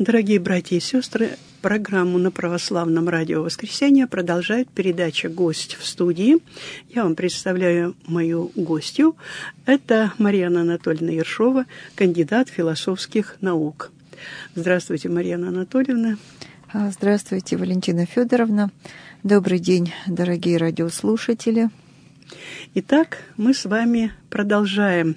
Дорогие братья и сестры, программу на Православном радио «Воскресенье» продолжает передача «Гость в студии». Я вам представляю мою гостью. Это Марьяна Анатольевна Ершова, кандидат философских наук. Здравствуйте, Марьяна Анатольевна. Здравствуйте, Валентина Федоровна. Добрый день, дорогие радиослушатели. Итак, мы с вами продолжаем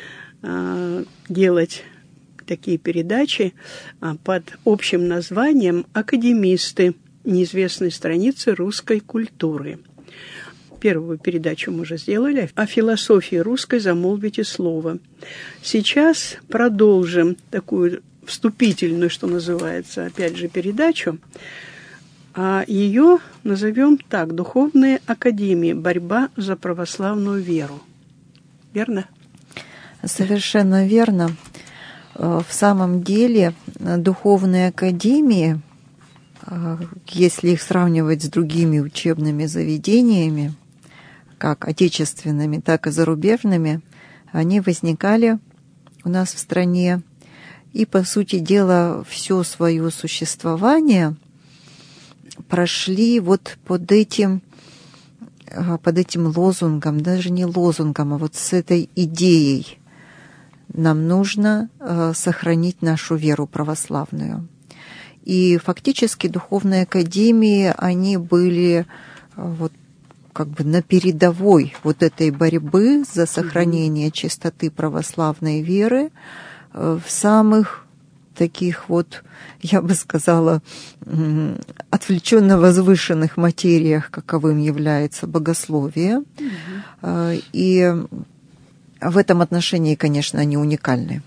делать такие передачи под общим названием «Академисты. Неизвестные страницы русской культуры». Первую передачу мы уже сделали. О философии русской замолвите слово. Сейчас продолжим такую вступительную, что называется, опять же, передачу. А ее назовем так: «Духовные академии. Борьба за православную веру». Верно? Совершенно верно. В самом деле, духовные академии, если их сравнивать с другими учебными заведениями, как отечественными, так и зарубежными, они возникали у нас в стране. И, по сути дела, все свое существование прошли вот под этим лозунгом, даже не лозунгом, а вот с этой идеей. Нам нужно сохранить нашу веру православную. И фактически духовные академии, они были вот как бы на передовой вот этой борьбы за сохранение чистоты православной веры в самых таких вот, я бы сказала, отвлеченно возвышенных материях, каковым является богословие. И в этом отношении, конечно, они уникальны.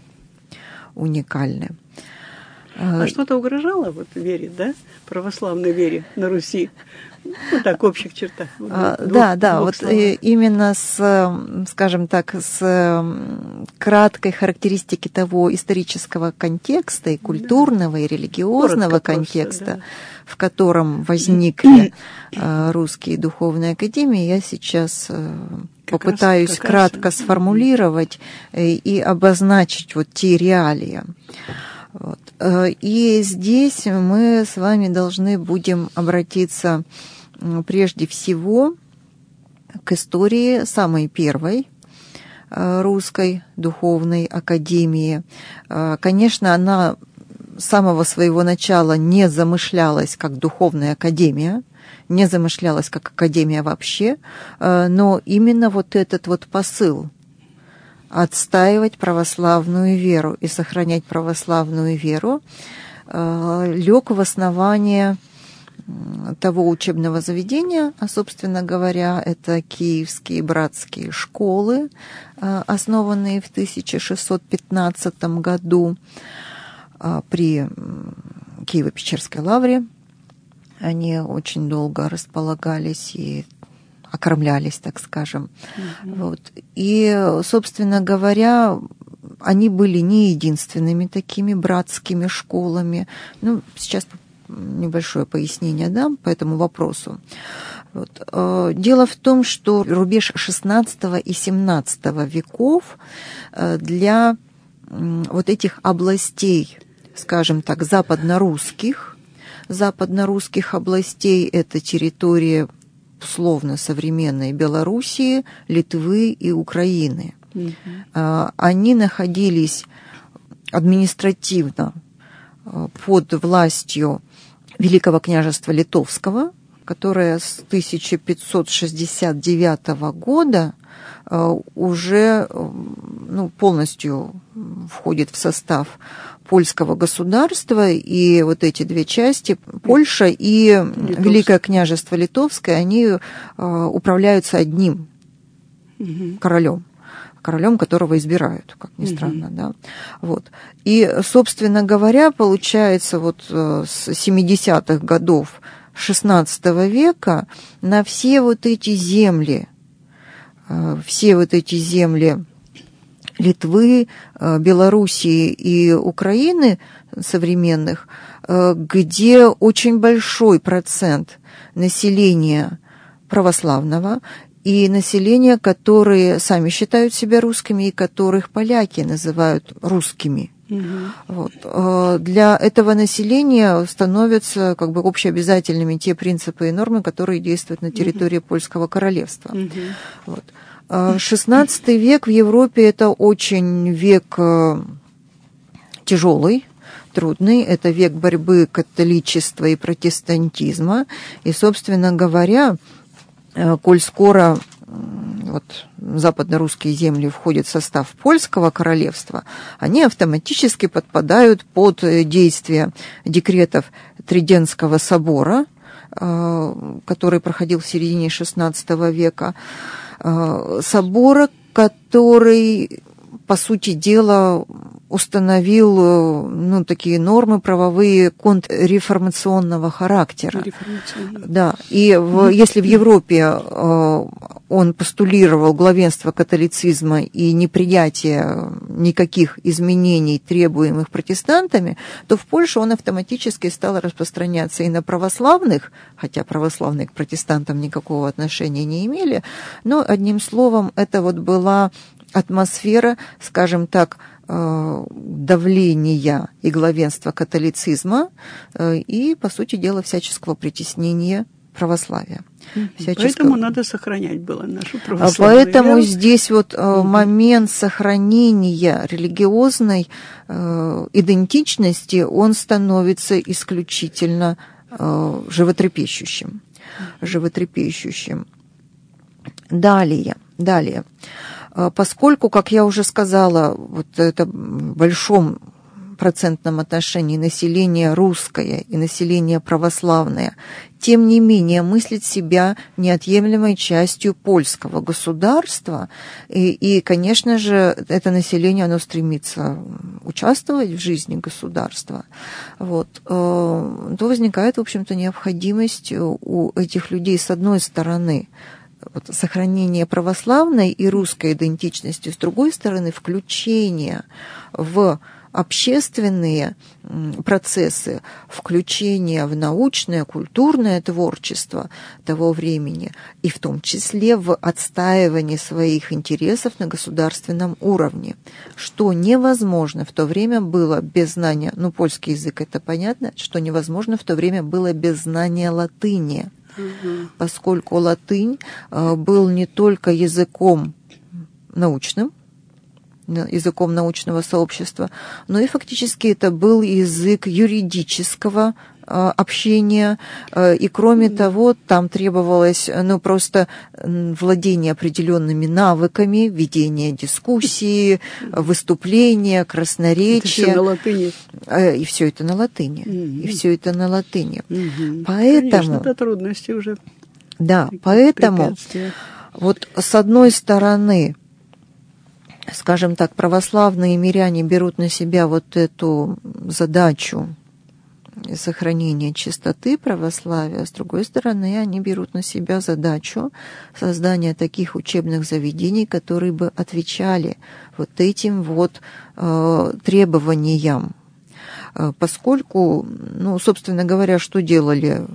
А что-то угрожало вот вере, да? Православной вере на Руси? Ну, так, в общих чертах. Именно скажем так, с краткой характеристики того исторического контекста, и культурного, и религиозного контекста, в котором возникли русские духовные академии, я сейчас попытаюсь кратко сформулировать и обозначить вот те реалии. Вот. И здесь мы с вами должны будем обратиться прежде всего к истории самой первой русской духовной академии. Конечно, она с самого своего начала не замышлялась как духовная академия, не замышлялась как академия вообще, но именно вот этот вот посыл отстаивать православную веру и сохранять православную веру лег в основание того учебного заведения, а, собственно говоря, это киевские братские школы, основанные в 1615 году при Киево-Печерской лавре. Они очень долго располагались и окормлялись, так скажем. Вот. И, собственно говоря, они были не единственными такими братскими школами. Ну, сейчас небольшое пояснение дам по этому вопросу. Вот. Дело в том, что рубеж XVI и XVII веков для вот этих областей, скажем так, западнорусских областей, это территория условно современной Белоруссии, Литвы и Украины. Они находились административно под властью Великого княжества Литовского, которое с 1569 года уже полностью входит в состав польского государства, и вот эти две части, Польша и Великое княжество Литовское, они управляются одним королем, которого избирают, как ни странно, да. Вот. И, собственно говоря, получается, вот с 70-х годов XVI века на все вот эти земли Литвы, Белоруссии и Украины современных, где очень большой процент населения православного и населения, которые сами считают себя русскими и которых поляки называют русскими. Вот. Для этого населения становятся как бы общеобязательными те принципы и нормы, которые действуют на территории Польского королевства. Вот. XVI век в Европе – это очень век тяжелый, трудный. Это век борьбы католичества и протестантизма. И, собственно говоря, коль скоро вот, западно-русские земли входят в состав Польского королевства, они автоматически подпадают под действие декретов Триденского собора, который проходил в середине XVI века, собора, который, по сути дела, установил такие нормы правовые контрреформационного характера. Да. И если в Европе он постулировал главенство католицизма и неприятие никаких изменений, требуемых протестантами, то в Польше он автоматически стал распространяться и на православных, хотя православные к протестантам никакого отношения не имели, но, одним словом, это вот была атмосфера, скажем так, давления и главенства католицизма и, по сути дела, всяческого притеснения православия. Поэтому надо сохранять было нашу православную Поэтому веру. здесь вот момент сохранения религиозной идентичности, он становится исключительно животрепещущим. Далее. Поскольку, как я уже сказала, вот это в большом процентном отношении население русское и население православное, тем не менее мыслит себя неотъемлемой частью польского государства, и, конечно же, это население, оно стремится участвовать в жизни государства, вот, то возникает, в общем-то, необходимость у этих людей, с одной стороны, вот, сохранение православной и русской идентичности, с другой стороны, включение в общественные процессы, включение в научное, культурное творчество того времени, и в том числе в отстаивание своих интересов на государственном уровне, что невозможно в то время было без знания, польский язык, это понятно, что невозможно в то время было без знания латыни. Поскольку латынь был не только языком научным, языком научного сообщества, но и фактически это был язык юридического общения, и кроме того, там требовалось просто владение определенными навыками, ведение дискуссии, выступления, красноречия. Это все на латыни. И все это на латыни. Поэтому... Конечно, это трудности уже. Да, поэтому вот с одной стороны, скажем так, православные миряне берут на себя вот эту задачу сохранения чистоты православия, с другой стороны, они берут на себя задачу создания таких учебных заведений, которые бы отвечали вот этим вот требованиям. Поскольку, собственно говоря, что делали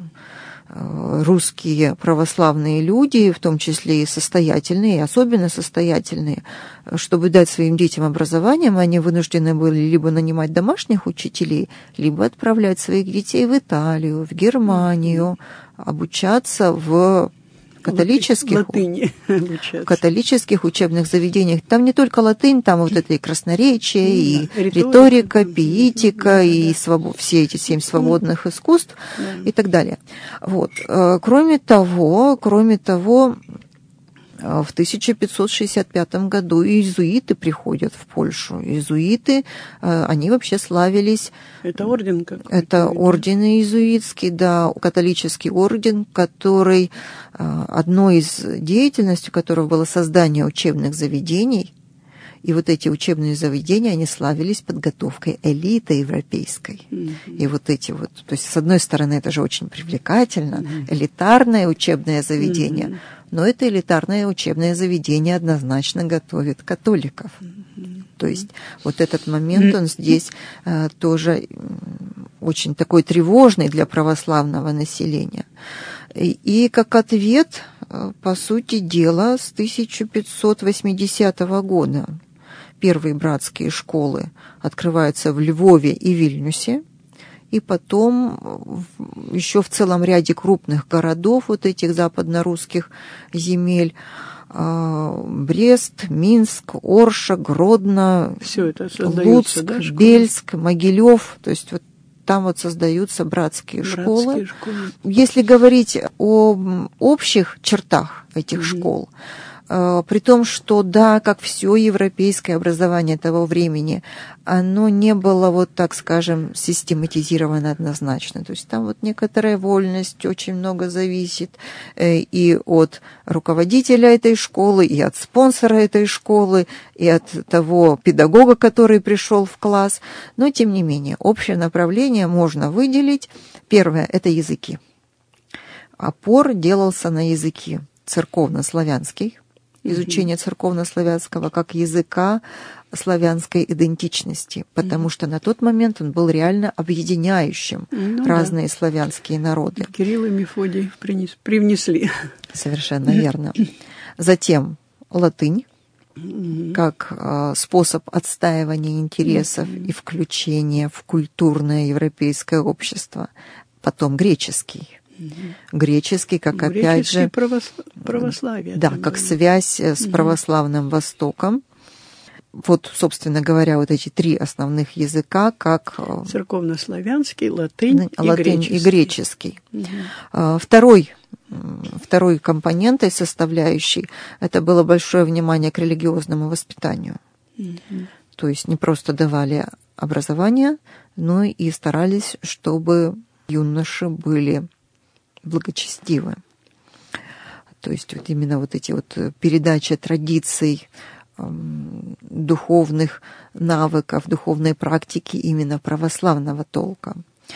русские православные люди, в том числе и состоятельные, и особенно состоятельные, чтобы дать своим детям образование, они вынуждены были либо нанимать домашних учителей, либо отправлять своих детей в Италию, в Германию, обучаться в католических учебных заведениях. Там не только латынь, там вот это и красноречие, и риторика, пиитика, и все эти 7 свободных искусств и так далее. Вот. Кроме того, в 1565 году иезуиты приходят в Польшу. Иезуиты, они вообще славились... Это орден какой-то? Это орден иезуитский, да, католический орден, который, одной из деятельностей которого было создание учебных заведений. И вот эти учебные заведения, они славились подготовкой элиты европейской. И вот эти вот... То есть, с одной стороны, это же очень привлекательно, элитарное учебное заведение, но это элитарное учебное заведение однозначно готовит католиков. То есть вот этот момент, он здесь тоже очень такой тревожный для православного населения. И как ответ, по сути дела, с 1580 года первые братские школы открываются в Львове и Вильнюсе, и потом еще в целом ряде крупных городов вот этих западно-русских земель: Брест, Минск, Орша, Гродно, Луцк, да, Бельск, Могилев. То есть вот там вот создаются братские школы. Если говорить о общих чертах этих школ, при том, что, да, как все европейское образование того времени, оно не было, вот так скажем, систематизировано однозначно. То есть там вот некоторая вольность, очень много зависит и от руководителя этой школы, и от спонсора этой школы, и от того педагога, который пришел в класс. Но, тем не менее, общее направление можно выделить. Первое – это языки. Опор делался на языки церковно-славянский, изучение церковно-славянского как языка славянской идентичности, потому что на тот момент он был реально объединяющим разные славянские народы. Кирилл и Мефодий привнесли. Совершенно верно. Затем латынь, как способ отстаивания интересов и включения в культурное европейское общество. Потом греческий. Греческий, как опять же... православие. Да, как связь с православным Востоком. Вот, собственно говоря, вот эти три основных языка, как... Церковнославянский, латынь и греческий. Второй компонентой, составляющей, это было большое внимание к религиозному воспитанию. То есть не просто давали образование, но и старались, чтобы юноши были благочестивы. То есть вот именно вот эти вот передача традиций, духовных навыков, духовной практики именно православного толка.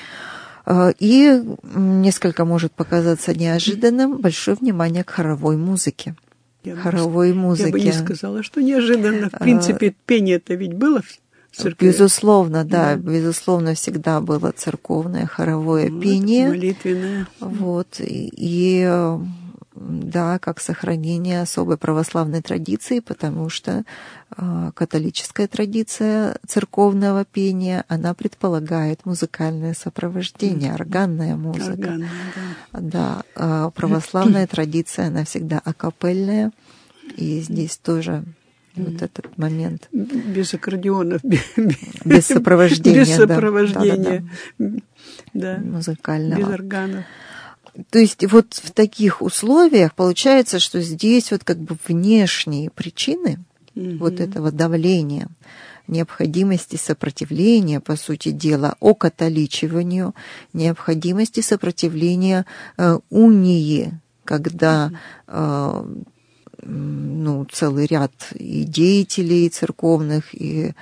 И несколько может показаться неожиданным большое внимание к хоровой музыке. Я бы не сказала, что неожиданно. В принципе, пение-то ведь было в церкви. Безусловно, да, безусловно, всегда было церковное хоровое пение. Молитвенное. Вот, и да, как сохранение особой православной традиции, потому что католическая традиция церковного пения, она предполагает музыкальное сопровождение, органная музыка. Органная, да. Да, православная традиция, она всегда акапельная, и здесь тоже вот этот момент. Без аккордеонов, без сопровождения. Без сопровождения. Да. Музыкального. Без органов. То есть вот в таких условиях получается, что здесь вот как бы внешние причины вот этого давления, необходимости сопротивления, по сути дела, окатоличиванию, необходимости сопротивления унии, когда целый ряд и деятелей церковных, и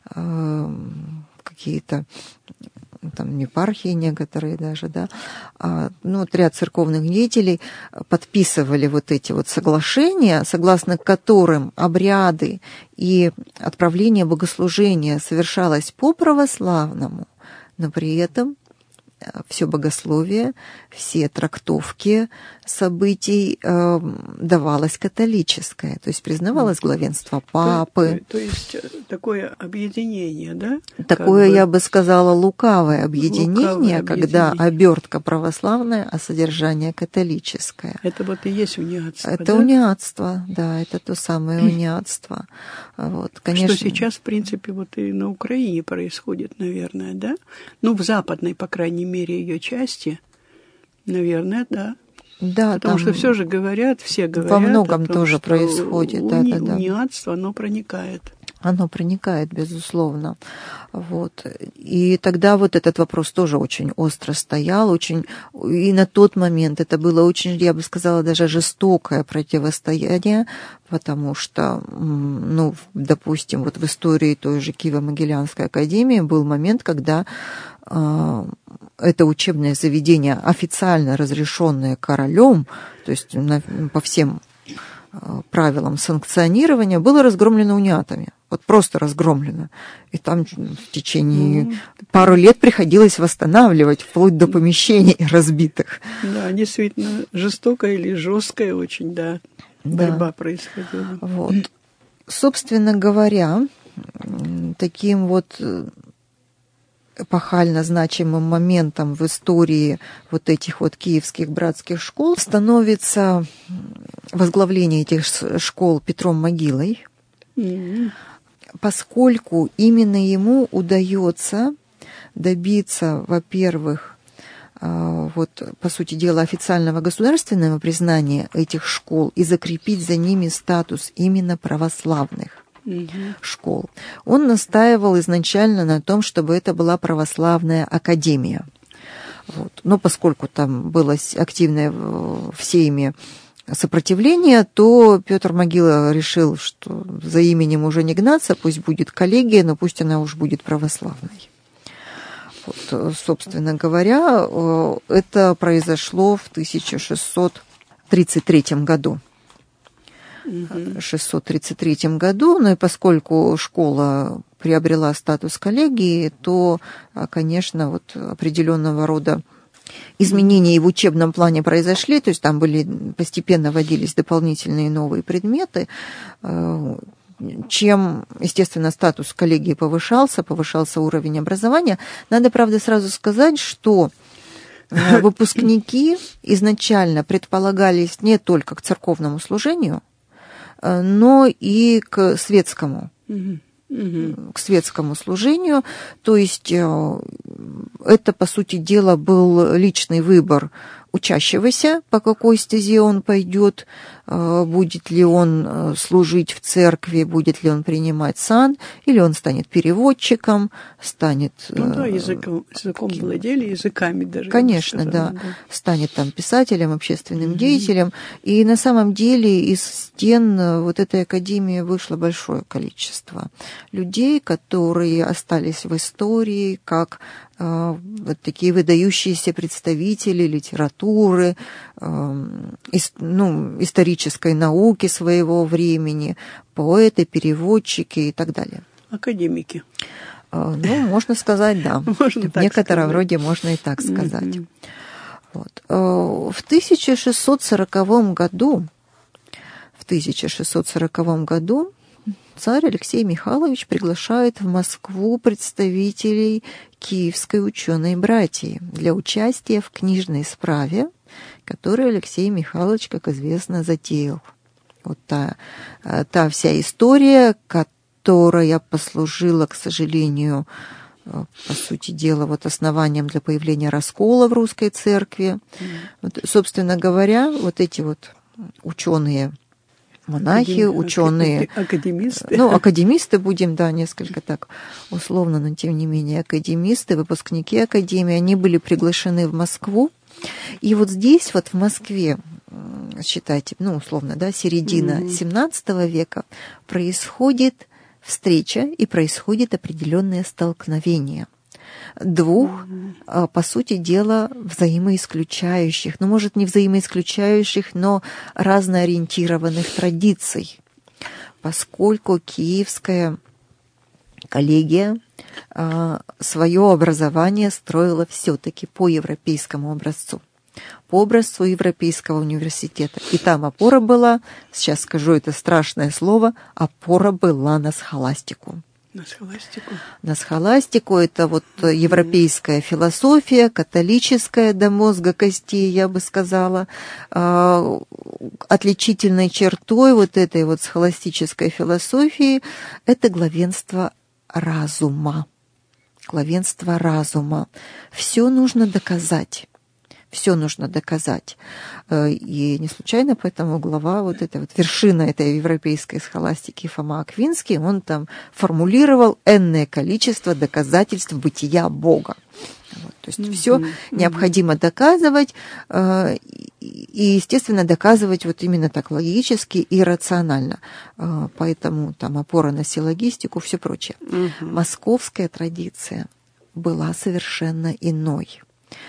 какие-то там епархии некоторые даже, да, ряд церковных деятелей подписывали вот эти вот соглашения, согласно которым обряды и отправление богослужения совершалось по православному, но при этом все богословие, все трактовки событий давалось католическое, то есть признавалось главенство папы. То есть такое объединение, да? Такое, я бы сказала, лукавое объединение, когда обертка православная, а содержание католическое. Это вот и есть униатство, это униатство, да, это то самое униатство. Вот, конечно. Что сейчас, в принципе, вот и на Украине происходит, наверное, да? В западной, по крайней мере, ее части, наверное, да. Да, потому что все же говорят, все говорят. Во многом о том, тоже что происходит. Униатство, оно проникает. Оно проникает, безусловно. Вот. И тогда вот этот вопрос тоже очень остро стоял, и на тот момент это было очень, я бы сказала, даже жестокое противостояние, потому что, допустим, вот в истории той же Киево-Могилянской академии был момент, когда это учебное заведение, официально разрешенное королем, то есть по всем правилам санкционирования, было разгромлено униатами. Вот просто разгромлено. И там в течение пару лет приходилось восстанавливать, вплоть до помещений разбитых. Да, действительно, жестокая или жесткая очень, да, борьба происходила. Вот. Собственно говоря, таким вот эпохально значимым моментом в истории вот этих вот киевских братских школ становится возглавление этих школ Петром Могилой, поскольку именно ему удается добиться, во-первых, вот, по сути дела, официального государственного признания этих школ и закрепить за ними статус именно православных школ. Он настаивал изначально на том, чтобы это была православная академия. Вот. Но поскольку там было активное в Сейме сопротивление, то Петр Могила решил, что за именем уже не гнаться, пусть будет коллегия, но пусть она уж будет православной. Вот, собственно говоря, это произошло в 1633 году. 633 году, но и поскольку школа приобрела статус коллегии, то, конечно, вот определенного рода изменения и в учебном плане произошли, то есть там постепенно вводились дополнительные новые предметы, чем, естественно, статус коллегии повышался уровень образования. Надо, правда, сразу сказать, что выпускники изначально предполагались не только к церковному служению, но и к светскому служению. То есть это, по сути дела, был личный выбор учащегося, по какой стезе он пойдет, будет ли он служить в церкви, будет ли он принимать сан, или он станет переводчиком, станет... языком владели, языками даже. Конечно, да. Станет там писателем, общественным деятелем. И на самом деле из стен вот этой академии вышло большое количество людей, которые остались в истории как вот такие выдающиеся представители литературы, исторической науки своего времени, поэты, переводчики и так далее. Академики. Можно сказать, да. В некотором роде можно и так сказать. Вот. В 1640 году царь Алексей Михайлович приглашает в Москву представителей Киевской ученой братьи для участия в книжной справе, которую Алексей Михайлович, как известно, затеял. Вот та вся история, которая послужила, к сожалению, по сути дела, вот основанием для появления раскола в русской церкви. Вот, собственно говоря, вот эти вот ученые, монахи, ученые, академисты. Академисты будем, да, несколько так условно, но тем не менее академисты, выпускники академии, они были приглашены в Москву. И вот здесь, вот в Москве, считайте, условно, да, середина XVII века, происходит встреча и происходит определенное столкновение двух, по сути дела, взаимоисключающих, может, не взаимоисключающих, но разноориентированных традиций, поскольку Киевская коллегия свое образование строила все-таки по европейскому образцу, по образцу Европейского университета. И там опора была, сейчас скажу это страшное слово, опора была на схоластику. На схоластику это вот европейская философия, католическая до мозга костей, я бы сказала. Отличительной чертой вот этой вот схоластической философии это главенство разума. Главенство разума. Все нужно доказать. Все нужно доказать. И не случайно поэтому глава, вот эта вот вершина этой европейской схоластики Фома Аквинский, он там формулировал энное количество доказательств бытия Бога. Вот, то есть все необходимо доказывать, и, естественно, доказывать вот именно так логически и рационально. Поэтому там опора на силлогистику, все прочее. Московская традиция была совершенно иной.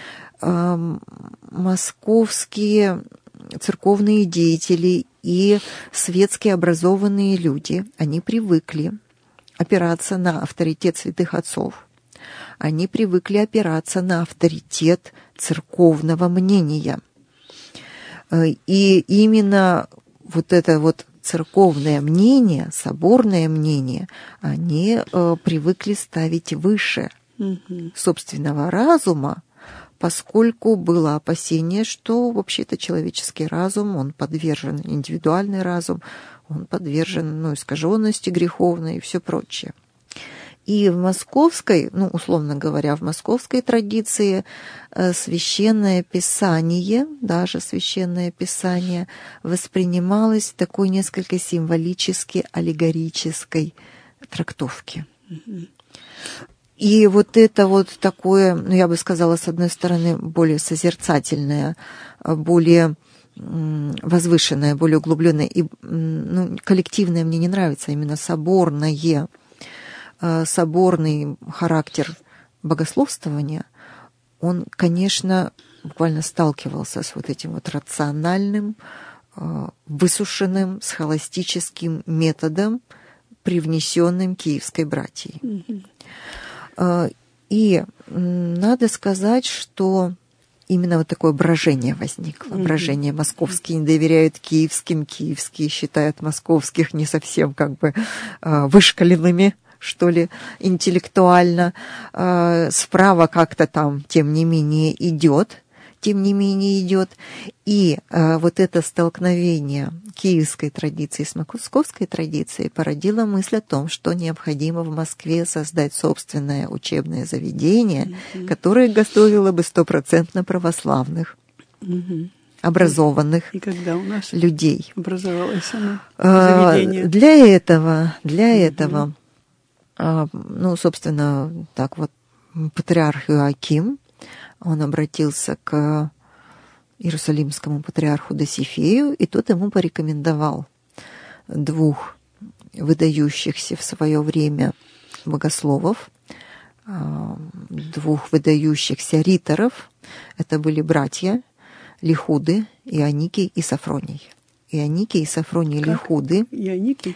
Московские церковные деятели и светские образованные люди, они привыкли опираться на авторитет святых отцов, они привыкли опираться на авторитет церковного мнения. И именно вот эта вот церковное мнение, соборное мнение, они привыкли ставить выше собственного разума, поскольку было опасение, что вообще-то человеческий разум, он подвержен, индивидуальный разум, он подвержен искаженности греховной и все прочее. И в московской, условно говоря, в московской традиции священное писание, даже священное писание воспринималось в такой несколько символически аллегорической трактовке. И вот это вот такое, я бы сказала, с одной стороны, более созерцательное, более возвышенное, более углубленное, и коллективное мне не нравится, именно соборный характер богословствования, он, конечно, буквально сталкивался с вот этим вот рациональным, высушенным схоластическим методом, привнесенным Киевской братьей. И надо сказать, что именно вот такое брожение возникло. Брожение. Московские не доверяют киевским, киевские считают московских не совсем вышкаленными, что ли, интеллектуально. Справа как-то там, тем не менее, идет. И вот это столкновение киевской традиции с московской традицией породило мысль о том, что необходимо в Москве создать собственное учебное заведение, которое готовило бы 100% православных, образованных и когда у нас людей. Образовалось оно, заведение? Для этого, собственно, так вот, патриарх Иоаким, он обратился к Иерусалимскому патриарху Досифею, и тот ему порекомендовал двух выдающихся в свое время богословов, двух выдающихся риторов. Это были братья Лихуды, Ионикий и Софроний. Ионикий и Софроний Лихуды. Ионикий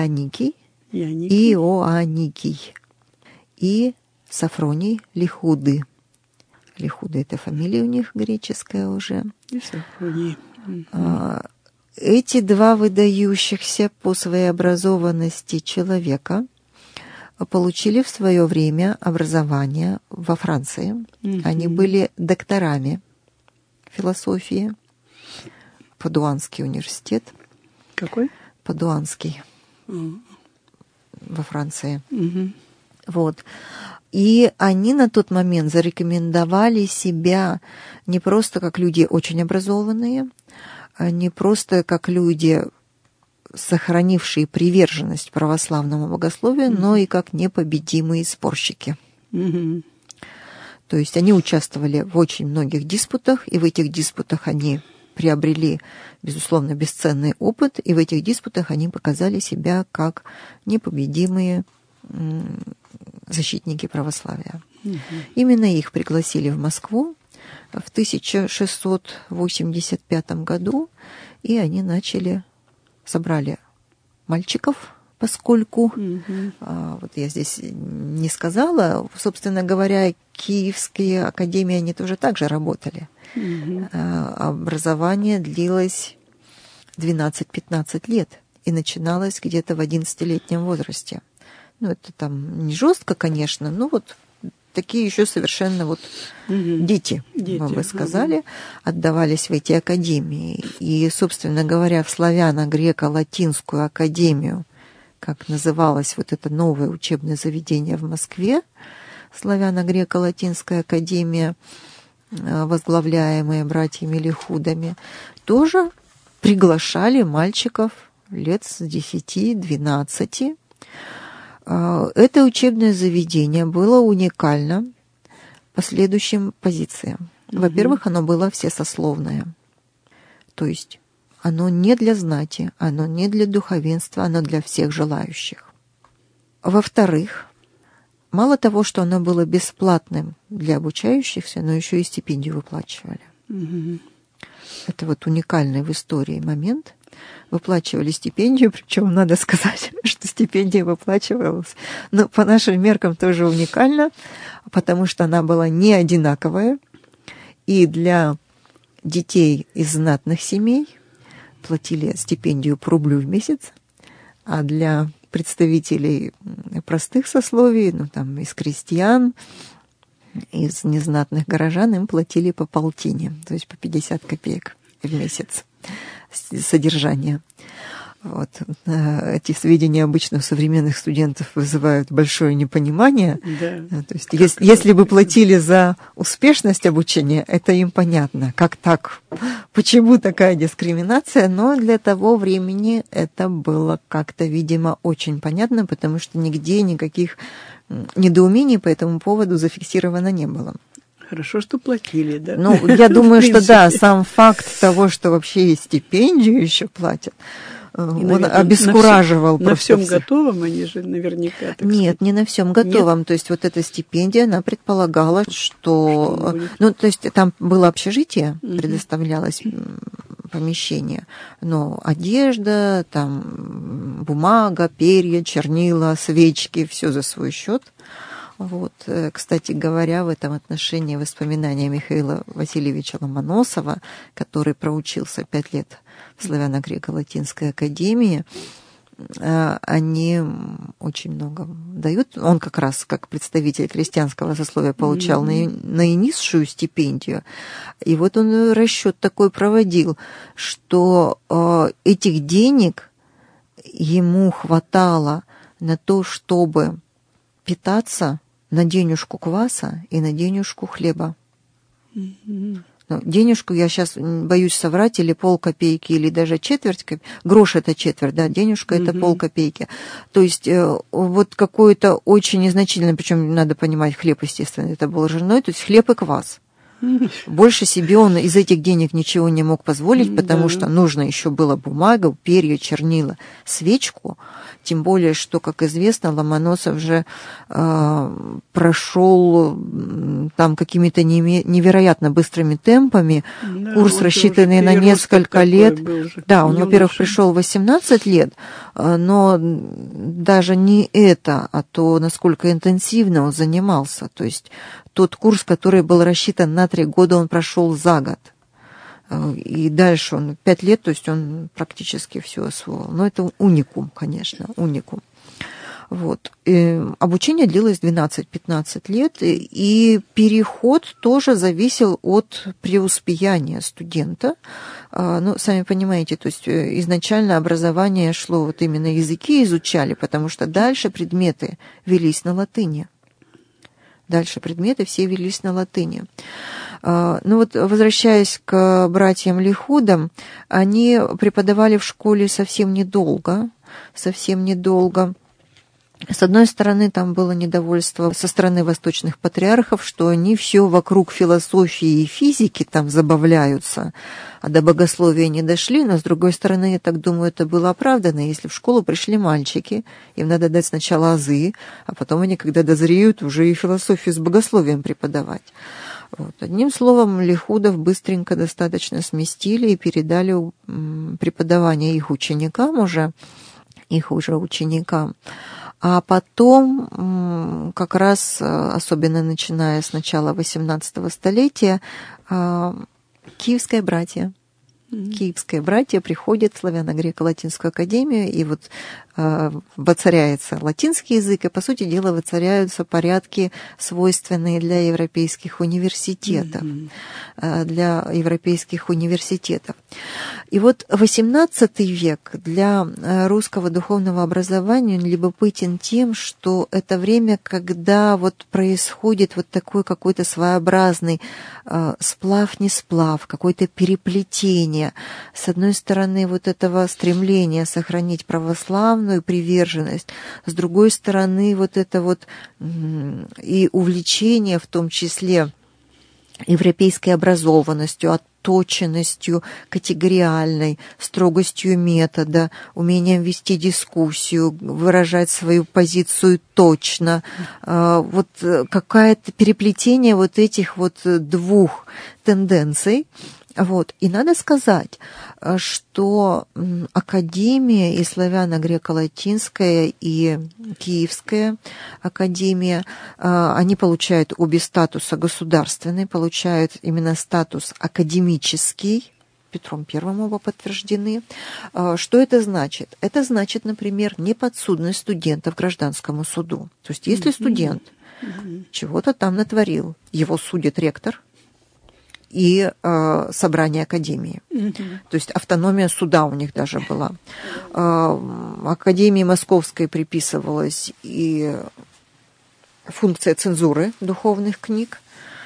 и Иоанникий. И Софроний Лихуды. Лихуды — это фамилия у них греческая уже. И Софроний. Эти два выдающихся по своей образованности человека получили в свое время образование во Франции. Они были докторами философии. Падуанский университет. Какой? Падуанский. Во Франции. Вот. И они на тот момент зарекомендовали себя не просто как люди очень образованные, не просто как люди, сохранившие приверженность православному богословию, но и как непобедимые спорщики. То есть они участвовали в очень многих диспутах, и в этих диспутах они приобрели, безусловно, бесценный опыт, и в этих диспутах они показали себя как непобедимые защитники православия. Именно их пригласили в Москву в 1685 году, и они собрали мальчиков, поскольку, вот я здесь не сказала, собственно говоря, киевские академии, они тоже так же работали. Образование длилось 12-15 лет и начиналось где-то в 11-летнем возрасте. Это там не жестко, конечно, но вот такие еще совершенно дети, мы бы сказали, отдавались в эти академии. И, собственно говоря, в славяно-греко-латинскую академию, как называлось вот это новое учебное заведение в Москве, славяно-греко-латинская академия, возглавляемая братьями Лихудами, тоже приглашали мальчиков лет с 10-12. Это учебное заведение было уникально по следующим позициям. Во-первых, оно было всесословное. То есть оно не для знати, оно не для духовенства, оно для всех желающих. Во-вторых, мало того, что оно было бесплатным для обучающихся, но еще и стипендию выплачивали. Это уникальный в истории момент. Выплачивали стипендию, причем надо сказать, что стипендия выплачивалась, по нашим меркам тоже уникально, потому что она была не одинаковая и для детей из знатных семей, платили стипендию по рублю в месяц, а для представителей простых сословий, ну, там, из крестьян, из незнатных горожан, им платили по полтине, то есть по 50 копеек в месяц содержания. Вот. Эти сведения обычно у современных студентов вызывают большое непонимание. Да. То есть, если бы платили за успешность обучения, это им понятно. Как так? Почему такая дискриминация? Но для того времени это было как-то, видимо, очень понятно, потому что нигде никаких недоумений по этому поводу зафиксировано не было. Хорошо, что платили, да? Ну, я думаю, что да, сам факт того, что вообще и стипендию еще платят, он, наверное, обескураживал на всем готовом они же наверняка. Нет, не на всем готовом. Нет? То есть вот эта стипендия, она предполагала, что ну, то есть там было общежитие, предоставлялось помещение, но одежда, там бумага, перья, чернила, свечки, все за свой счет. Вот, кстати говоря, в этом отношении воспоминания Михаила Васильевича Ломоносова, который проучился 5 лет в Славяно-Греко-Латинской академии, они очень много дают. Он как раз, как представитель крестьянского сословия, получал наинизшую стипендию. И вот он расчет такой проводил, что этих денег ему хватало на то, чтобы питаться на денежку кваса и на денежку хлеба. Ну, денежку я сейчас боюсь соврать, или полкопейки, или даже четверть, грош это четверть, да, денежка это полкопейки. То есть вот какое-то очень незначительное, причем надо понимать, хлеб, естественно, это был ржаной, то есть хлеб и квас. Больше себе он из этих денег ничего не мог позволить, потому что нужно еще было бумага, перья, чернила, свечку. Тем более, что, как известно, Ломоносов же прошел там какими-то невероятно быстрыми темпами, курс, рассчитанный на несколько лет. Да, он, во-первых, пришел в 18 лет, но даже не это, а то, насколько интенсивно он занимался. То есть тот курс, который был рассчитан на 3 года, он прошел за год. И дальше он 5 лет, то есть он практически все освоил. Но это уникум, конечно, уникум. Вот. И обучение длилось 12-15 лет, и переход тоже зависел от преуспеяния студента. Ну, сами понимаете, то есть изначально образование шло, вот именно языки изучали, потому что дальше предметы велись на латыни. Дальше предметы все велись на латыни. Ну вот, возвращаясь к братьям Лихудам, они преподавали в школе совсем недолго. С одной стороны, там было недовольство со стороны восточных патриархов, что они все вокруг философии и физики там забавляются, а до богословия не дошли, но с другой стороны, я так думаю, это было оправдано, если в школу пришли мальчики, им надо дать сначала азы, а потом они, когда дозреют, уже и философию с богословием преподавать. Вот. Одним словом, Лихудов быстренько достаточно сместили и передали преподавание их ученикам. А потом, как раз, особенно начиная с начала XVIII столетия, киевское братье приходят в Славяно-Греко-Латинскую академию, и вот воцаряется латинский язык, и, по сути дела, воцаряются порядки, свойственные для европейских университетов. И вот XVIII век для русского духовного образования любопытен тем, что это время, когда вот происходит вот такой какой-то своеобразный сплав-не сплав, какое-то переплетение. С одной стороны, вот этого стремления сохранить православную приверженность, с другой стороны, вот это вот и увлечение, в том числе европейской образованностью, отточенностью категориальной, строгостью метода, умением вести дискуссию, выражать свою позицию точно. Вот какое-то переплетение вот этих вот двух тенденций. Вот. И надо сказать, что Академия и Славяно-Греко-Латинская, и Киевская академия, они получают обе статуса государственные, получают именно статус академический, Петром I оба подтверждены. Что это значит? Это значит, например, неподсудность студента в гражданскому суду. То есть если студент чего-то там натворил, его судит ректор и собрание академии. То есть автономия суда у них даже была. Академии Московской приписывалась и функция цензуры духовных книг.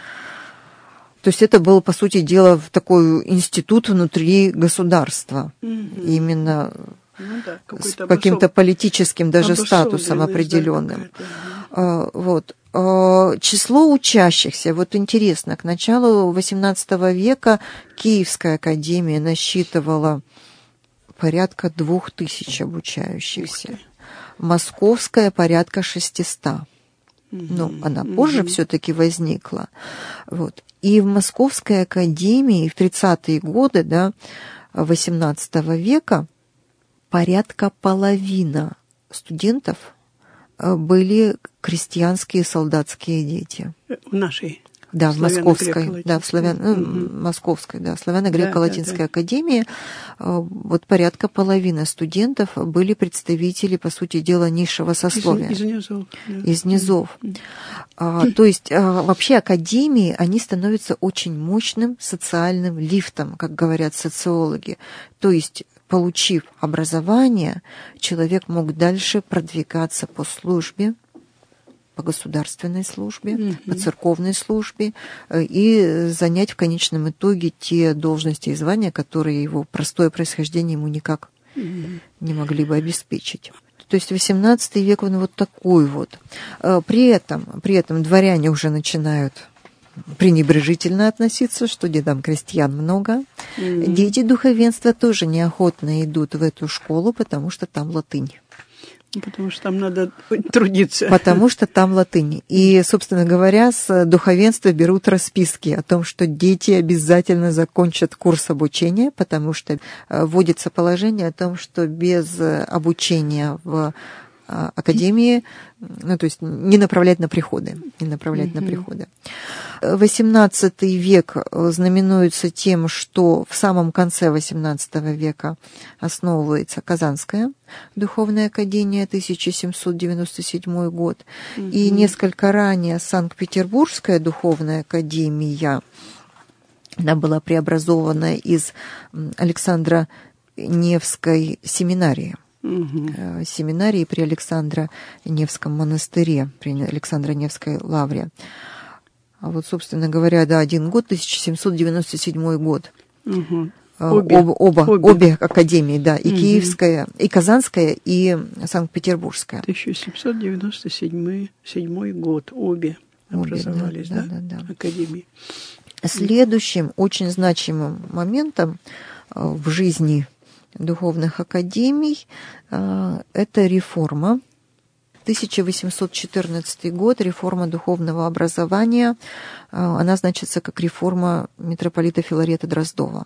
То есть это был, по сути дела, такой институт внутри государства. Именно с каким-то политическим даже статусом определенным. Вот. Число учащихся, вот интересно, к началу XVIII века Киевская академия насчитывала порядка 2000 обучающихся. Московская порядка 600. Ну, она позже все-таки возникла. Вот. И в Московской академии в 30-е годы, да, XVIII века порядка половина студентов были крестьянские солдатские дети. В нашей? Да, в Московской, да, в Московской, да, Славяно-Греко-Латинской академии вот порядка половины студентов были представители, по сути дела, низшего сословия. Из низов. Да. Из низов. То есть вообще академии, они становятся очень мощным социальным лифтом, как говорят социологи. То есть, получив образование, человек мог дальше продвигаться по службе, по государственной службе, по церковной службе и занять в конечном итоге те должности и звания, которые его простое происхождение ему никак не могли бы обеспечить. То есть XVIII век он вот такой вот. При этом дворяне уже начинают пренебрежительно относиться, что дедам крестьян много. Дети духовенства тоже неохотно идут в эту школу, потому что там латынь. Потому что там надо трудиться. Потому что там латынь. И, собственно говоря, с духовенства берут расписки о том, что дети обязательно закончат курс обучения, потому что вводится положение о том, что без обучения в академии, ну, то есть не направлять на приходы. XVIII век знаменуется тем, что в самом конце XVIII века основывается Казанская духовная академия, 1797 год, и несколько ранее Санкт-Петербургская духовная академия, она была преобразована из Александра Невской семинарии. Семинарии при Александро-Невском монастыре, при Александро-Невской лавре. А вот, собственно говоря, да, один год, 1797 год. Обе академии, да, и Киевская, и Казанская, и Санкт-Петербургская. 1797 год, обе образовались, да, академии. Следующим очень значимым моментом в жизни духовных академий это реформа. 1814 год, реформа духовного образования, она значится как реформа митрополита Филарета Дроздова.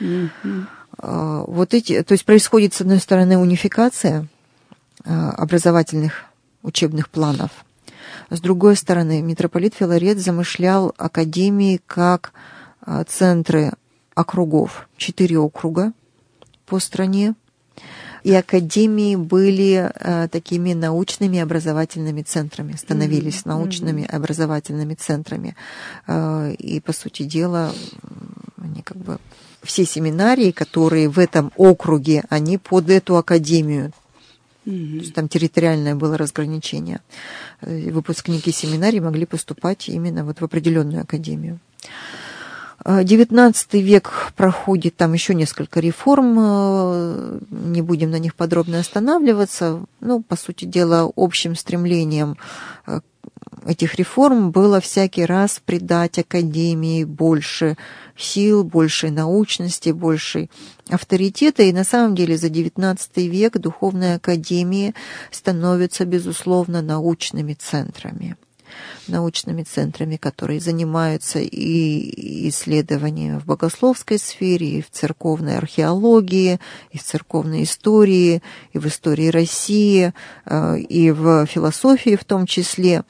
Вот эти, то есть происходит, с одной стороны, унификация образовательных учебных планов, с другой стороны, митрополит Филарет замышлял академии как центры округов, 4 округа по стране, и академии были такими научными образовательными центрами, становились научными образовательными центрами. И, по сути дела, они как бы все семинарии, которые в этом округе, они под эту академию. То есть там территориальное было разграничение. Выпускники семинарий могли поступать именно вот в определенную академию. XIX век проходит, там еще несколько реформ, не будем на них подробно останавливаться. Ну, по сути дела, общим стремлением этих реформ было всякий раз придать академии больше сил, большей научности, большей авторитета. И на самом деле за XIX век духовные академии становятся, безусловно, научными центрами, которые занимаются и исследованиями в богословской сфере, и в церковной археологии, и в церковной истории, и в истории России, и в философии в том числе.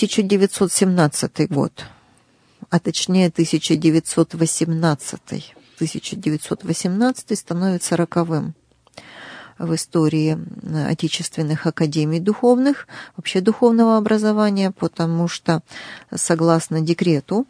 1917 год, а точнее 1918. 1918 становится роковым в истории отечественных академий духовных, вообще духовного образования, потому что, согласно декрету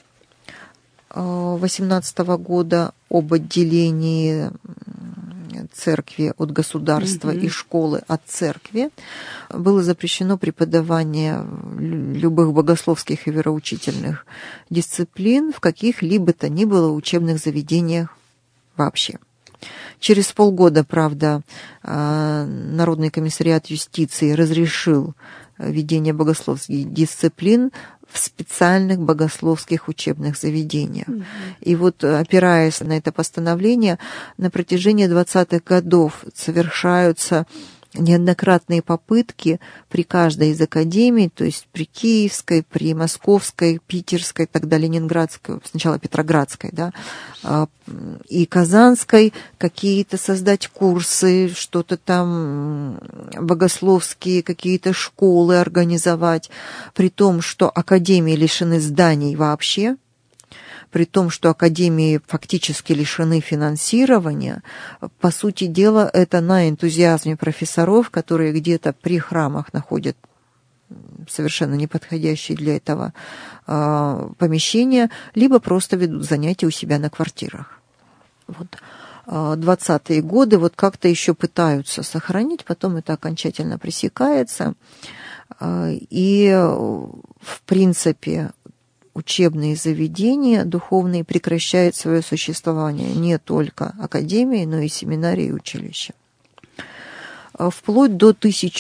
18 года об отделении церкви от государства и школы от церкви, было запрещено преподавание любых богословских и вероучительных дисциплин в каких-либо то ни было учебных заведениях вообще. Через полгода, правда, Народный комиссариат юстиции разрешил ведение богословских дисциплин в специальных богословских учебных заведениях. И вот, опираясь на это постановление, на протяжении 20-х годов совершаются неоднократные попытки при каждой из академий, то есть при Киевской, при Московской, Питерской, тогда Ленинградской, сначала Петроградской, да, и Казанской, какие-то создать курсы, что-то там богословские, какие-то школы организовать, при том, что академии лишены зданий вообще, при том, что академии фактически лишены финансирования. По сути дела, это на энтузиазме профессоров, которые где-то при храмах находят совершенно неподходящие для этого помещения, либо просто ведут занятия у себя на квартирах. Вот. 20-е годы вот как-то еще пытаются сохранить, потом это окончательно пресекается. И, в принципе, учебные заведения духовные прекращают свое существование, не только академии, но и семинарии и училища. Вплоть до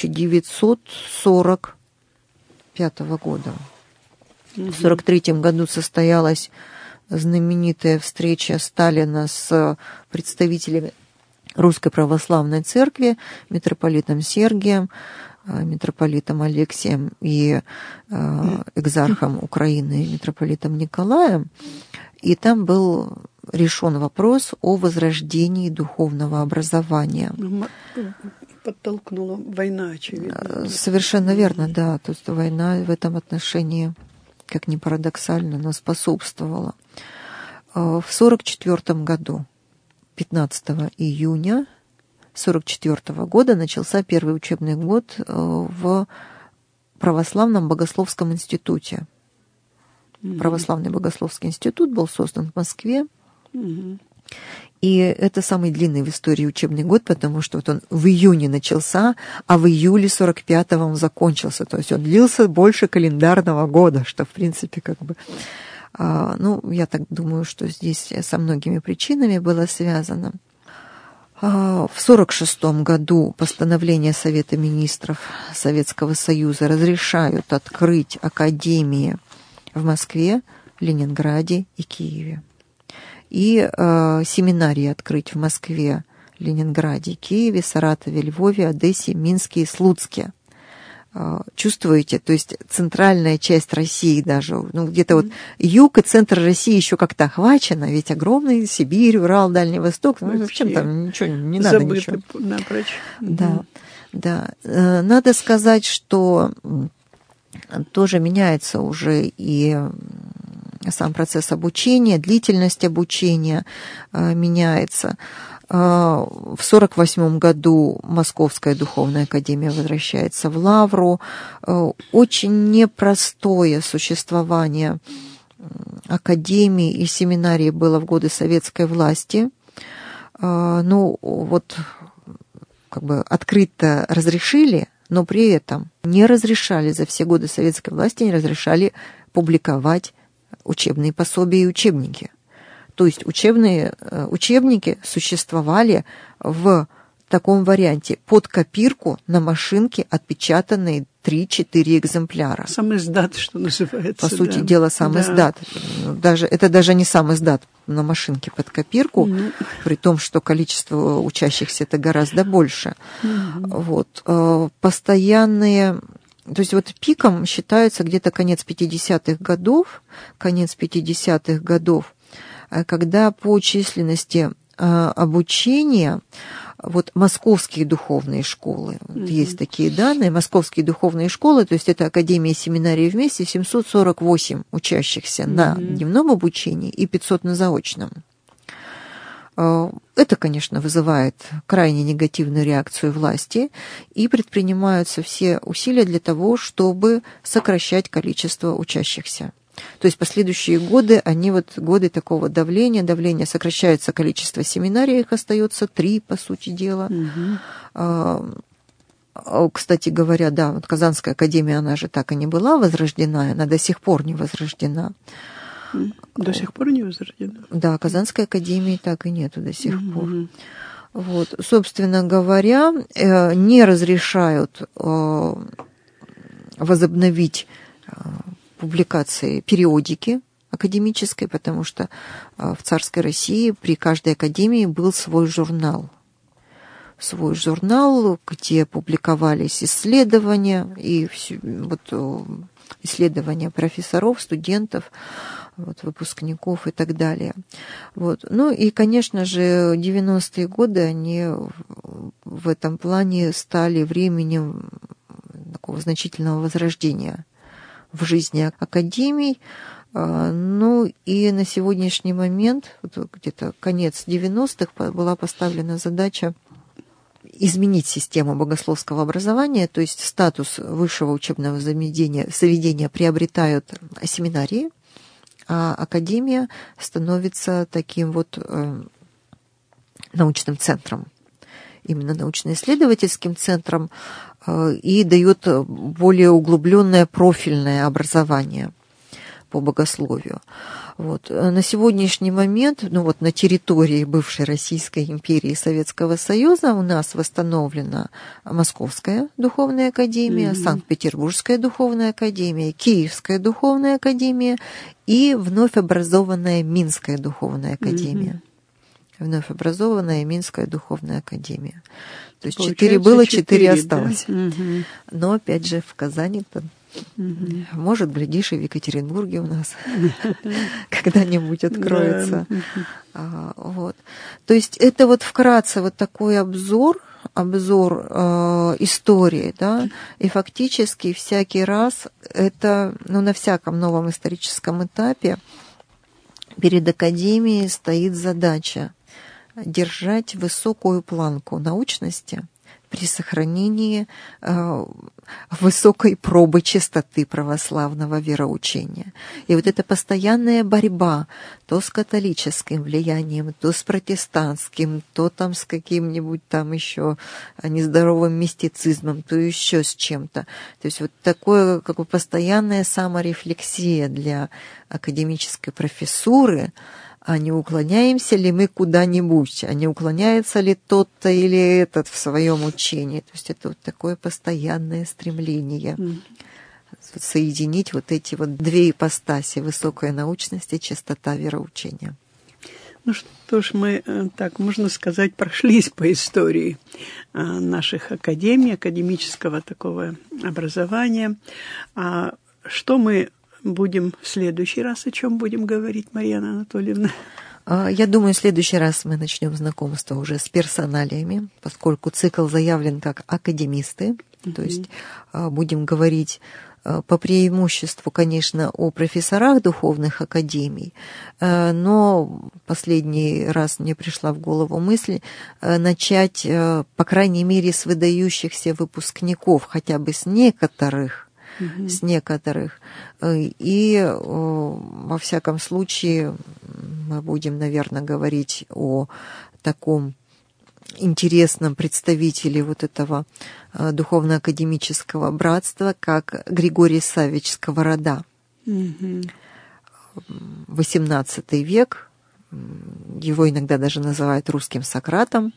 1945 года. В 1943 году состоялась знаменитая встреча Сталина с представителями Русской Православной Церкви, митрополитом Сергием, митрополитом Алексием и экзархом Украины, митрополитом Николаем. И там был решен вопрос о возрождении духовного образования. Подтолкнула война, очевидно. Совершенно верно, да. То есть война в этом отношении, как ни парадоксально, но способствовала. В 1944 году, 15 июня 1944 года, начался первый учебный год в Православном богословском институте. Православный богословский институт был создан в Москве. И это самый длинный в истории учебный год, потому что вот он в июне начался, а в июле 45-го он закончился. То есть он длился больше календарного года, что, в принципе, как бы... я так думаю, что здесь со многими причинами было связано. В 1946 году постановление Совета министров Советского Союза разрешают открыть академии в Москве, Ленинграде и Киеве. И семинарии открыть в Москве, Ленинграде, Киеве, Саратове, Львове, Одессе, Минске и Слуцке. Чувствуете? То есть центральная часть России даже, где-то вот юг и центр России еще как-то охвачено, ведь огромный Сибирь, Урал, Дальний Восток, зачем там ничего, не надо ничего. Напрочь. Да. Надо сказать, что тоже меняется уже и сам процесс обучения, длительность обучения меняется. В 1948 году Московская духовная академия возвращается в Лавру. Очень непростое существование академии и семинарии было в годы советской власти. Открыто разрешили, но при этом не разрешали за все годы советской власти, не разрешали публиковать учебные пособия и учебники. То есть учебники существовали в таком варианте под копирку на машинке, отпечатанные 3-4 экземпляра. Сам издат, что называется. По сути дела, сам издат. Это даже не сам издат на машинке под копирку, при том, что количество учащихся это гораздо больше. Постоянные... То есть вот пиком считается где-то конец 50-х годов, когда по численности обучения вот московские духовные школы, есть такие данные, московские духовные школы, то есть это академия и семинарии вместе, 748 учащихся на дневном обучении и 500 на заочном. Это, конечно, вызывает крайне негативную реакцию власти, и предпринимаются все усилия для того, чтобы сокращать количество учащихся. То есть последующие годы, они годы такого давления, сокращается количество семинарий, их остается 3, по сути дела. Кстати говоря, да, Казанская академия, она же так и не была возрождена, она до сих пор не возрождена. До сих пор не возрождена? Да, Казанской академии так и нету до сих пор. Собственно говоря, не разрешают возобновить публикации периодики академической, потому что в царской России при каждой академии был свой журнал, где публиковались исследования, и исследования профессоров, студентов, выпускников и так далее. Ну и, конечно же, 90-е годы, они в этом плане стали временем такого значительного возрождения в жизни академий. Ну и на сегодняшний момент, где-то конец 90-х, была поставлена задача изменить систему богословского образования, то есть статус высшего учебного заведения приобретают семинарии, а академия становится таким научным центром, именно научно-исследовательским центром, и дает более углубленное профильное образование по богословию. На сегодняшний момент, на территории бывшей Российской империи и Советского Союза у нас восстановлена Московская духовная академия, Санкт-Петербургская духовная академия, Киевская духовная академия и вновь образованная Минская духовная академия. Вновь образованная Минская духовная академия. То есть 4 было, 4 осталось. Да? Но опять же в Казани-то, может, глядишь, и в Екатеринбурге у нас когда-нибудь откроется. То есть это вкратце такой обзор истории, да, и фактически всякий раз это, на всяком новом историческом этапе перед академией стоит задача держать высокую планку научности при сохранении высокой пробы чистоты православного вероучения. И эта постоянная борьба то с католическим влиянием, то с протестантским, то с каким-нибудь еще нездоровым мистицизмом, то еще с чем-то. То есть такое постоянная саморефлексия для академической профессуры, а не уклоняемся ли мы куда-нибудь, а не уклоняется ли тот-то или этот в своем учении. То есть это такое постоянное стремление соединить эти 2 ипостаси: высокая научность и чистота вероучения. Ну что ж, мы, так можно сказать, прошлись по истории наших академий, академического такого образования. А что мы будем в следующий раз, о чем будем говорить, Марьяна Анатольевна? Я думаю, в следующий раз мы начнем знакомство уже с персоналиями, поскольку цикл заявлен как академисты. То есть будем говорить по преимуществу, конечно, о профессорах духовных академий, но последний раз мне пришла в голову мысль начать, по крайней мере, с выдающихся выпускников, хотя бы с некоторых, и во всяком случае мы будем, наверное, говорить о таком интересном представителе этого духовно-академического братства, как Григорий Саввич Сковорода. XVIII век, его иногда даже называют русским Сократом.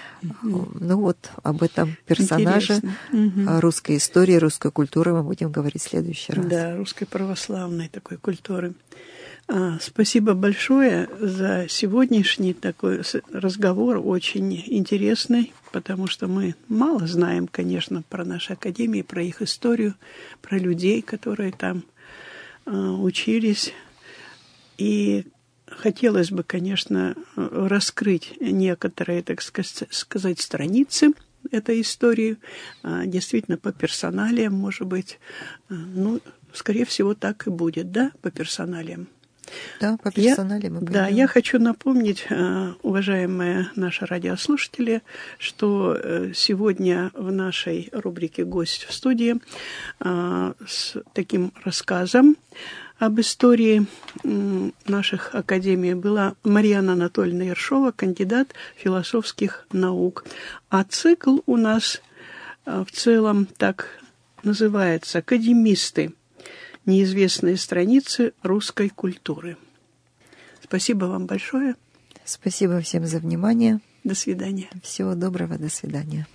Об этом персонаже русской истории, русской культуры мы будем говорить в следующий раз. Да, русской православной такой культуры. Спасибо большое за сегодняшний такой разговор, очень интересный, потому что мы мало знаем, конечно, про наши академии, про их историю, про людей, которые там учились. И хотелось бы, конечно, раскрыть некоторые, так сказать, страницы этой истории, действительно по персоналиям, может быть, скорее всего, так и будет, да, по персоналиям. Да, по персонале мы пойдем. Да, я хочу напомнить, уважаемые наши радиослушатели, что сегодня в нашей рубрике «Гость в студии» с таким рассказом об истории наших академий была Марьяна Анатольевна Ершова, кандидат философских наук. А цикл у нас в целом так называется «Академисты. Неизвестные страницы русской культуры». Спасибо вам большое. Спасибо всем за внимание. До свидания. Всего доброго, до свидания.